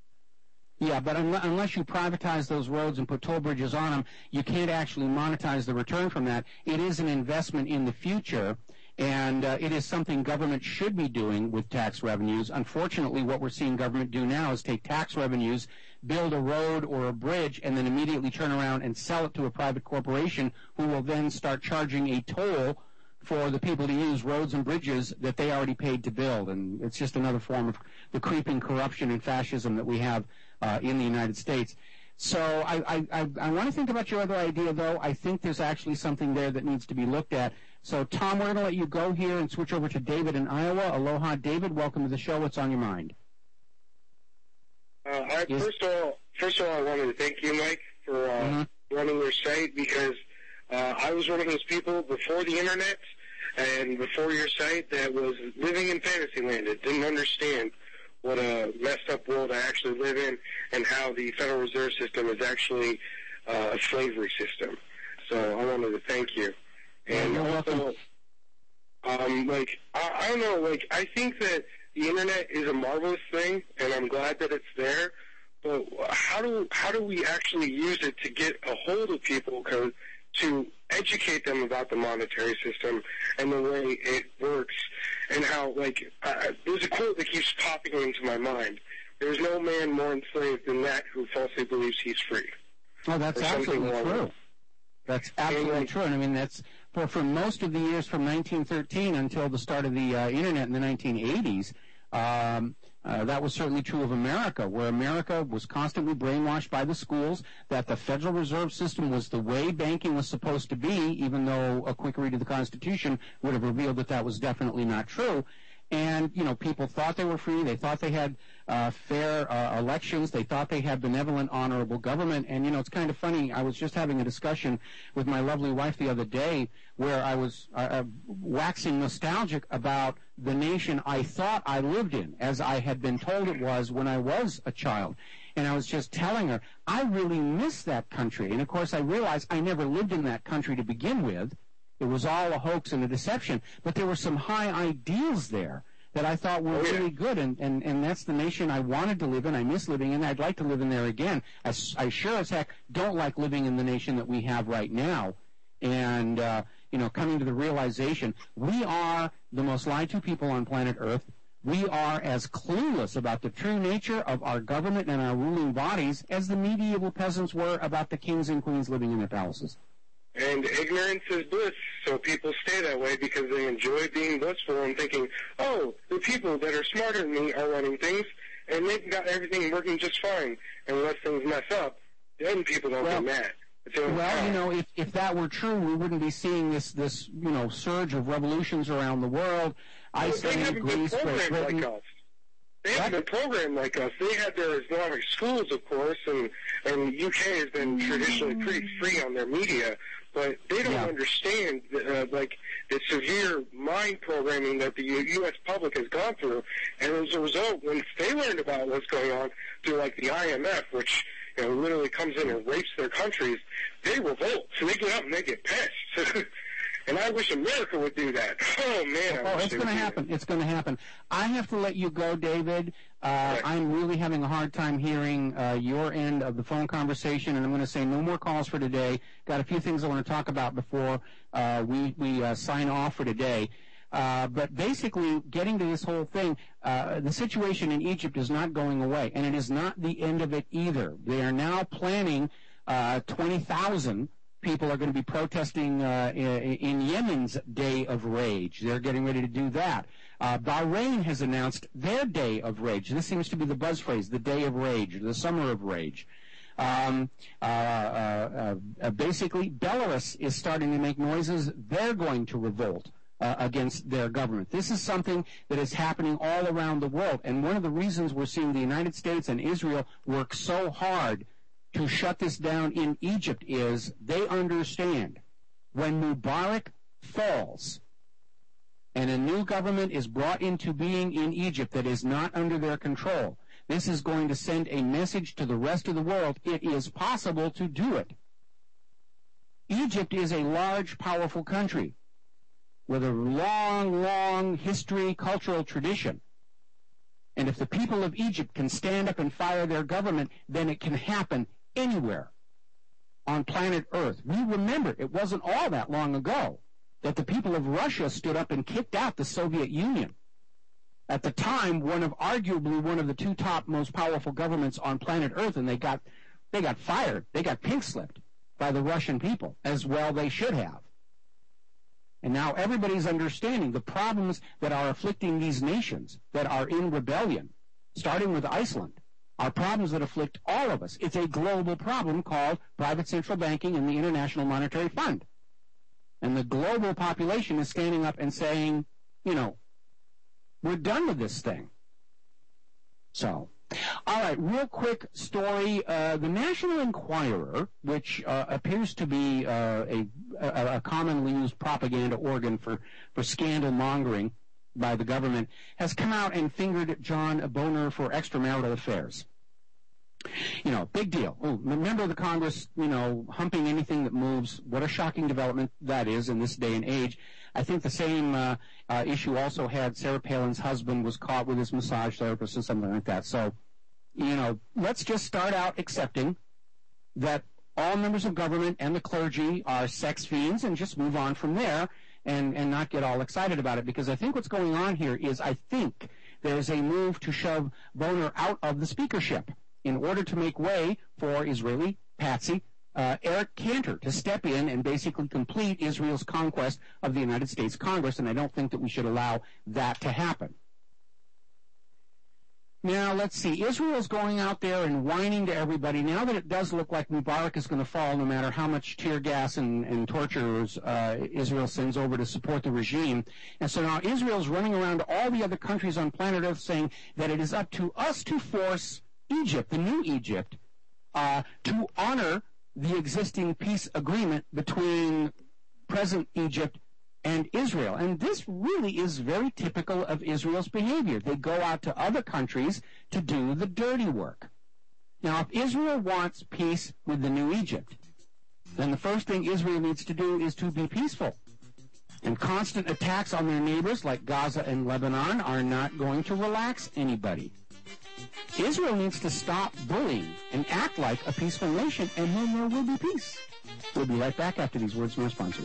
Yeah, but un- unless you privatize those roads and put toll bridges on them, you can't actually monetize the return from that. It is an investment in the future, and uh, it is something government should be doing with tax revenues. Unfortunately, what we're seeing government do now is take tax revenues, build a road or a bridge, and then immediately turn around and sell it to a private corporation who will then start charging a toll for the people to use roads and bridges that they already paid to build. And it's just another form of the creeping corruption and fascism that we have uh, in the United States. So I, I, I, I want to think about your other idea, though. I think there's actually something there that needs to be looked at. So, Tom, we're going to let you go here and switch over to David in Iowa. Aloha, David. Welcome to the show. What's on your mind? Uh, I, first of all, first of all, I wanted to thank you, Mike, for uh, mm-hmm. running your site because uh, I was one of those people before the internet and before your site that was living in fantasy land. It didn't understand what a messed up world I actually live in and how the Federal Reserve System is actually uh, a slavery system. So I wanted to thank you. And You're also, welcome. um, like, I, I don't know, like, I think that the internet is a marvelous thing, and I'm glad that it's there. But how do how do we actually use it to get a hold of people to, to educate them about the monetary system and the way it works and how, like, uh, there's a quote that keeps popping into my mind. There's no man more enslaved than that who falsely believes he's free. Oh, that's or something absolutely along true. those- That's absolutely And- true. And I mean, that's for, for most of the years from nineteen thirteen until the start of the uh, Internet in the nineteen eighties, um, uh, that was certainly true of America, where America was constantly brainwashed by the schools that the Federal Reserve System was the way banking was supposed to be, even though a quick read of the Constitution would have revealed that that was definitely not true. And, you know, people thought they were free. They thought they had uh, fair uh, elections. They thought they had benevolent, honorable government. And, you know, it's kind of funny. I was just having a discussion with my lovely wife the other day where I was uh, uh, waxing nostalgic about the nation I thought I lived in, as I had been told it was when I was a child. And I was just telling her, I really miss that country. And, of course, I realized I never lived in that country to begin with. It was all a hoax and a deception, but there were some high ideals there that I thought were really good, and, and, and that's the nation I wanted to live in. I miss living in. I'd like to live in there again. I, I sure as heck don't like living in the nation that we have right now. And, uh, you know, coming to the realization, we are the most lied to people on planet Earth. We are as clueless about the true nature of our government and our ruling bodies as the medieval peasants were about the kings and queens living in their palaces. And ignorance is bliss, so people stay that way because they enjoy being blissful and thinking, oh, the people that are smarter than me are running things, and they've got everything working just fine. And unless things mess up, then people don't well, get mad. Well, you know, if, if that were true, we wouldn't be seeing this, this you know, surge of revolutions around the world. Iceland, Greece, Great Britain. Like us. They haven't been programmed like us. They had their Islamic schools, of course, and, and the U K has been traditionally pretty free on their media. But they don't yeah. understand, uh, like, the severe mind programming that the U S public has gone through. And as a result, when they learned about what's going on through, like, the I M F, which, you know, literally comes in and rapes their countries, they revolt. So they get up and they get pissed. And I wish America would do that. Oh, man. I oh, it's going to happen. It's going to happen. I have to let you go, David. Uh, right. I'm really having a hard time hearing uh, your end of the phone conversation, and I'm going to say no more calls for today. Got a few things I want to talk about before uh, we, we uh, sign off for today. Uh, but basically, getting to this whole thing, uh, the situation in Egypt is not going away, and it is not the end of it either. They are now planning uh, twenty thousand people are going to be protesting uh, in Yemen's Day of Rage. They're getting ready to do that. Uh, Bahrain has announced their Day of Rage. This seems to be the buzz phrase, the Day of Rage, the Summer of Rage. Um, uh, uh, uh, basically, Belarus is starting to make noises. They're going to revolt uh, against their government. This is something that is happening all around the world. And one of the reasons we're seeing the United States and Israel work so hard to shut this down in Egypt is they understand when Mubarak falls and a new government is brought into being in Egypt that is not under their control, this is going to send a message to the rest of the world. It is possible to do it. Egypt is a large, powerful country with a long, long history, cultural tradition. And if the people of Egypt can stand up and fire their government, then it can happen anywhere on planet Earth. We remember it wasn't all that long ago that the people of Russia stood up and kicked out the Soviet Union. At the time, one of arguably one of the two top most powerful governments on planet Earth, and they got they got fired. They got pink slipped by the Russian people, as well they should have. And now everybody's understanding the problems that are afflicting these nations that are in rebellion, starting with Iceland, are problems that afflict all of us. It's a global problem called private central banking and the International Monetary Fund. And the global population is standing up and saying, you know, we're done with this thing. So, all right, real quick story. Uh, the National Enquirer, which uh, appears to be uh, a, a, a commonly used propaganda organ for, for scandal mongering by the government, has come out and fingered John Boehner for extramarital affairs. You know, big deal. Oh, member of the Congress, you know, humping anything that moves. What a shocking development that is in this day and age. I think the same uh, uh, issue also had Sarah Palin's husband was caught with his massage therapist or something like that. So, you know, let's just start out accepting that all members of government and the clergy are sex fiends and just move on from there and, and not get all excited about it. Because I think what's going on here is I think there's a move to shove Boehner out of the speakership in order to make way for Israeli patsy uh, Eric Cantor to step in and basically complete Israel's conquest of the United States Congress, and I don't think that we should allow that to happen. Now, let's see. Israel's going out there and whining to everybody. Now that it does look like Mubarak is going to fall, no matter how much tear gas and, and torturers uh, Israel sends over to support the regime. And so now Israel's running around to all the other countries on planet Earth saying that it is up to us to force Egypt, the new Egypt, uh, to honor the existing peace agreement between present Egypt and Israel. And this really is very typical of Israel's behavior. They go out to other countries to do the dirty work. Now, if Israel wants peace with the new Egypt, then the first thing Israel needs to do is to be peaceful. And constant attacks on their neighbors, like Gaza and Lebanon, are not going to relax anybody. Israel needs to stop bullying and act like a peaceful nation, and then there will be peace. We'll be right back after these words from our sponsors.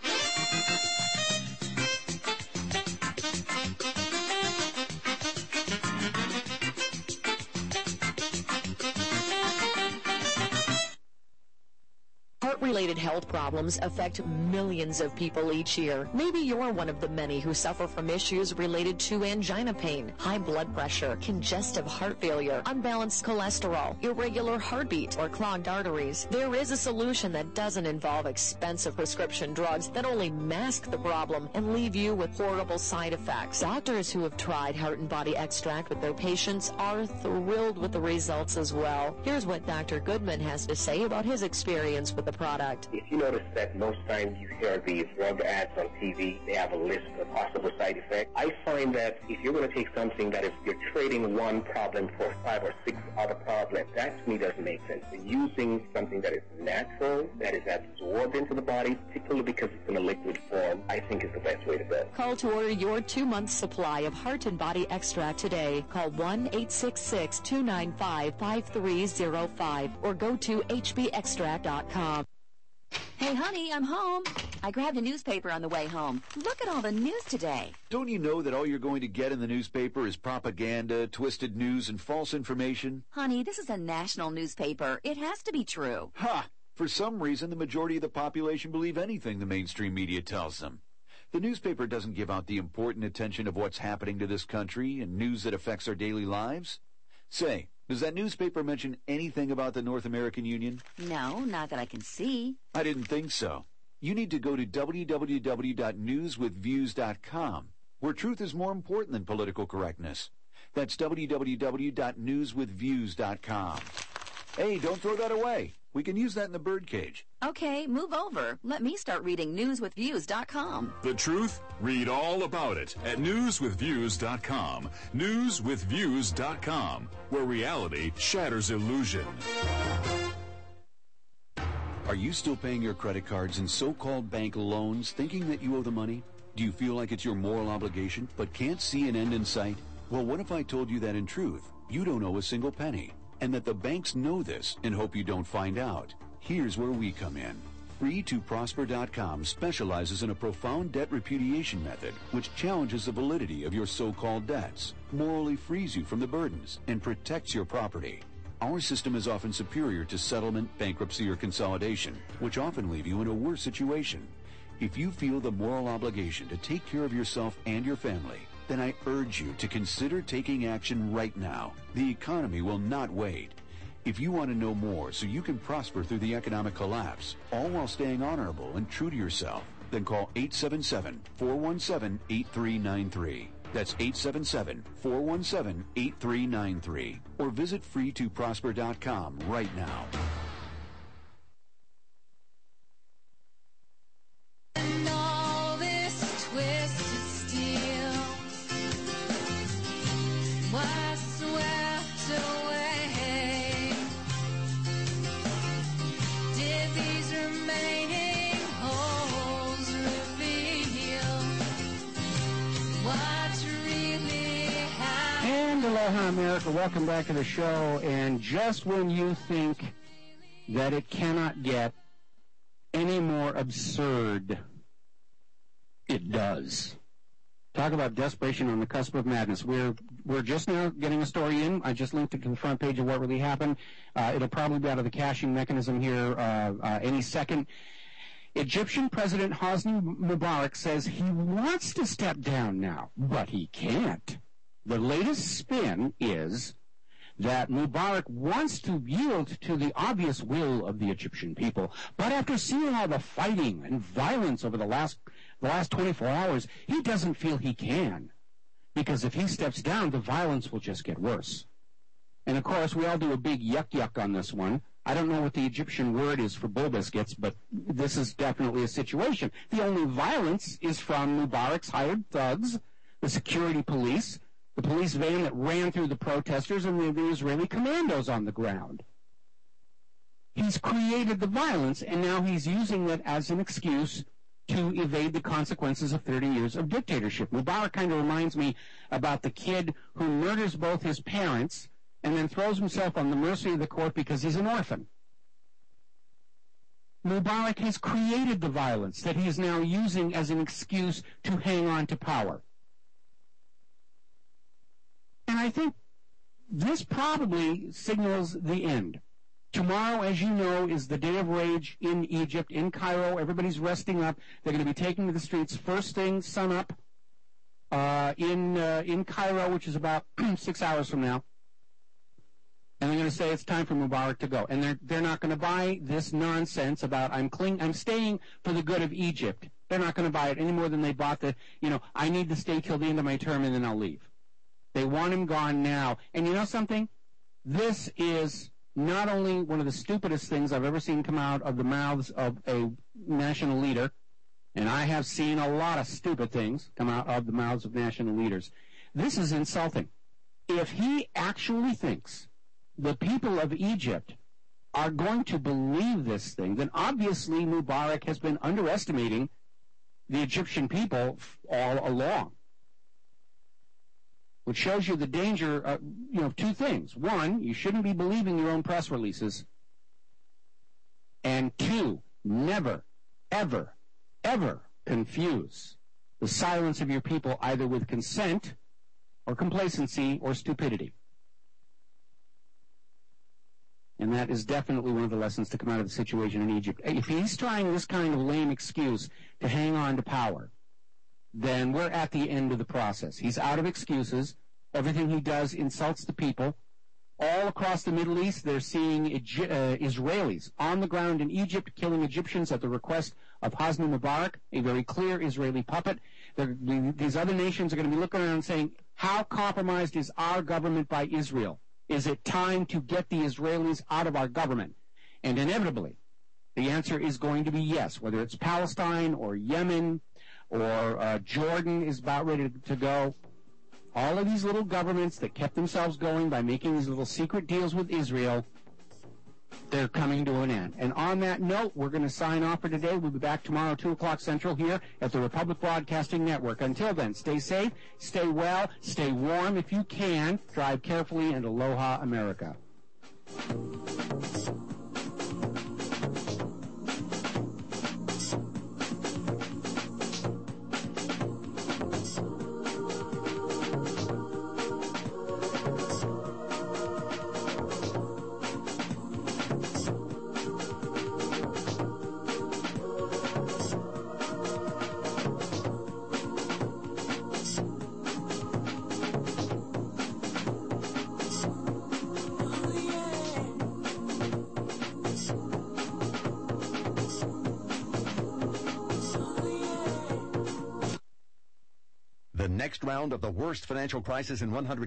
Heart-related health problems affect millions of people each year. Maybe you're one of the many who suffer from issues related to angina pain, high blood pressure, congestive heart failure, unbalanced cholesterol, irregular heartbeat, or clogged arteries. There is a solution that doesn't involve expensive prescription drugs that only mask the problem and leave you with horrible side effects. Doctors who have tried Heart and Body Extract with their patients are thrilled with the results as well. Here's what Doctor Goodman has to say about his experience with the product. If you notice that most times you hear these drug ads on T V, they have a list of possible side effects. I find that if you're going to take something that is, you're trading one problem for five or six other problems, that to me doesn't make sense. So using something that is natural, that is absorbed into the body, particularly because it's in a liquid form, I think is the best way to go. Call to order your two-month supply of Heart and Body Extract today. Call one eight six six, two nine five, five three zero five or go to H B extract dot com. Hey, honey, I'm home. I grabbed a newspaper on the way home. Look at all the news today. Don't you know that all you're going to get in the newspaper is propaganda, twisted news, and false information? Honey, this is a national newspaper. It has to be true. Ha! For some reason, the majority of the population believe anything the mainstream media tells them. The newspaper doesn't give out the important attention of what's happening to this country and news that affects our daily lives. Say, does that newspaper mention anything about the North American Union? No, not that I can see. I didn't think so. You need to go to w w w dot news with views dot com, where truth is more important than political correctness. That's w w w dot news with views dot com. Hey, don't throw that away. We can use that in the birdcage. Okay, move over. Let me start reading news with views dot com. The truth? Read all about it at news with views dot com. news with views dot com, where reality shatters illusion. Are you still paying your credit cards and so-called bank loans thinking that you owe the money? Do you feel like it's your moral obligation but can't see an end in sight? Well, what if I told you that in truth, you don't owe a single penny, and that the banks know this and hope you don't find out? Here's where we come in. free to prosper dot com specializes in a profound debt repudiation method which challenges the validity of your so-called debts, morally frees you from the burdens, and protects your property. Our system is often superior to settlement, bankruptcy, or consolidation, which often leave you in a worse situation. If you feel the moral obligation to take care of yourself and your family, then I urge you to consider taking action right now. The economy will not wait. If you want to know more so you can prosper through the economic collapse, all while staying honorable and true to yourself, then call eight seven seven, four one seven, eight three nine three. That's eight seven seven, four one seven, eight three nine three. Or visit free to prosper dot com right now. And all this twisted steel was swept away. Did these remaining holes reveal what's really happening? And aloha, America. Welcome back to the show. And just when you think that it cannot get any more absurd, it does. Talk about desperation on the cusp of madness. We're we're just now getting a story in. I just linked it to the front page of what really happened. Uh, it'll probably be out of the caching mechanism here uh, uh, any second. Egyptian President Hosni Mubarak says he wants to step down now, but he can't. The latest spin is that Mubarak wants to yield to the obvious will of the Egyptian people, but after seeing all the fighting and violence over the last the last twenty-four hours, he doesn't feel he can, because if he steps down, the violence will just get worse. And of course, we all do a big yuck yuck on this one. I don't know what the Egyptian word is for bull biscuits, but this is definitely a situation. The only violence is from Mubarak's hired thugs, the security police, the police van that ran through the protesters, and the, the Israeli commandos on the ground. He's created the violence, and now he's using it as an excuse to evade the consequences of thirty years of dictatorship. Mubarak kind of reminds me about the kid who murders both his parents and then throws himself on the mercy of the court because he's an orphan. Mubarak has created the violence that he is now using as an excuse to hang on to power. And I think this probably signals the end. Tomorrow, as you know, is the day of rage in Egypt, in Cairo. Everybody's resting up. They're going to be taking to the streets first thing, sun up, uh, in uh, in Cairo, which is about six hours from now. And they're going to say it's time for Mubarak to go. And they're they're not going to buy this nonsense about I'm cling I'm staying for the good of Egypt. They're not going to buy it any more than they bought the, you know, I need to stay till the end of my term and then I'll leave. They want him gone now. And you know something? This is not only one of the stupidest things I've ever seen come out of the mouths of a national leader, and I have seen a lot of stupid things come out of the mouths of national leaders. This is insulting. If he actually thinks the people of Egypt are going to believe this thing, then obviously Mubarak has been underestimating the Egyptian people all along. Which shows you the danger of, you know, two things. One, you shouldn't be believing your own press releases. And two, never, ever, ever confuse the silence of your people either with consent or complacency or stupidity. And that is definitely one of the lessons to come out of the situation in Egypt. If he's trying this kind of lame excuse to hang on to power, then we're at the end of the process. He's out of excuses. Everything he does insults the people. All across the Middle East, they're seeing Egy- uh, Israelis on the ground in Egypt killing Egyptians at the request of Hosni Mubarak, a very clear Israeli puppet. They're, these other nations are going to be looking around and saying, how compromised is our government by Israel? Is it time to get the Israelis out of our government? And inevitably, the answer is going to be yes, whether it's Palestine or Yemen or uh, Jordan is about ready to go. All of these little governments that kept themselves going by making these little secret deals with Israel, they're coming to an end. And on that note, we're going to sign off for today. We'll be back tomorrow, two o'clock Central, here at the Republic Broadcasting Network. Until then, stay safe, stay well, stay warm if you can. Drive carefully, and aloha, America. Next round of the worst financial crisis in one hundred